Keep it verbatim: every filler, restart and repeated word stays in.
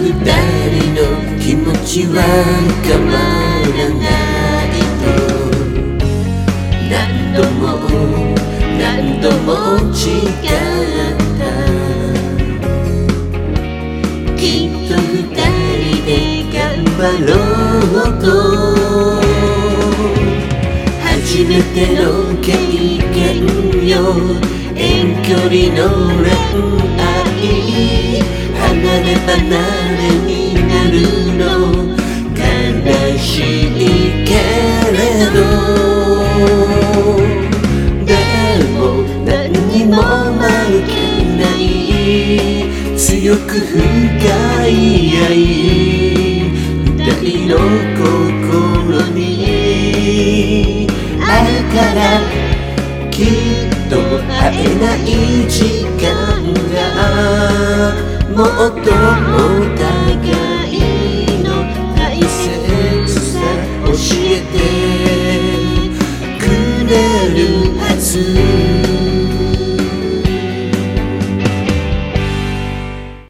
二人の気持ちは変わらないと何度も何度も違ったきっと二人で頑張ろうと初めての経験よ遠距離の恋愛離れ離れになるの悲しいけれどでも何にも負けない強く深い愛二人の心にあるからきっと会えない時間がもっともっと